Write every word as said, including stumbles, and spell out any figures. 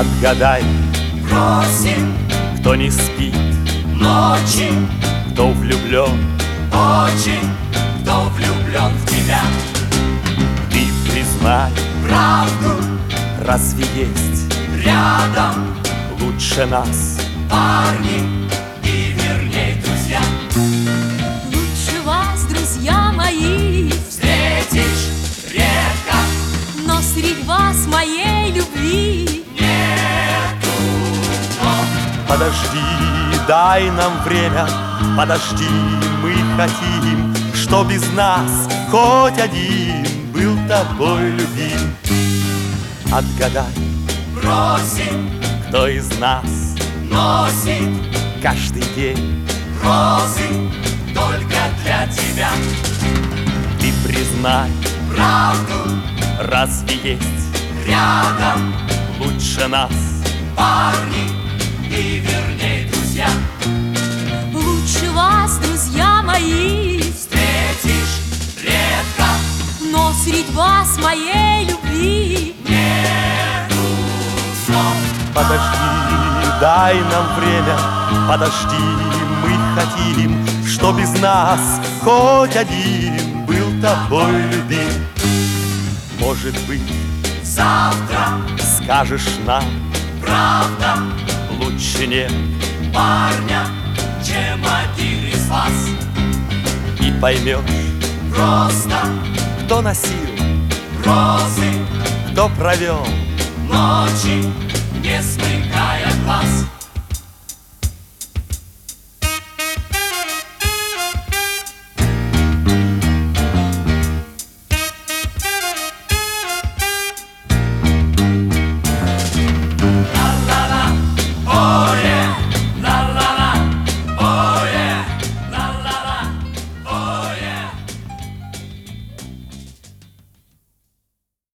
Отгадай, просим, кто не спит, ночи, кто влюблен, очень, кто влюблен в тебя. ты признай, Правду разве есть рядом лучше нас? парни и верней друзья. Лучше вас, друзья мои, Встретишь редко, но средь вас моей любви нету, но Подожди, дай нам время, подожди, мы хотим, чтоб из нас хоть один был тобой любим. Отгадай, просим, кто из нас носит каждый день, розы только для тебя. ты признай, Правду разве есть рядом лучше нас? парни и верней друзья. лучше вас, друзья мои, Встретишь редко, но средь вас моей любви нету снов. Подожди, дай нам время, подожди, мы хотим, чтоб из нас хоть один был тобой любим. Может быть, Завтра скажешь нам, правда лучше нет, парня, чем один из вас. и поймешь, Просто кто носил, розы кто провел. ночи не смыкай.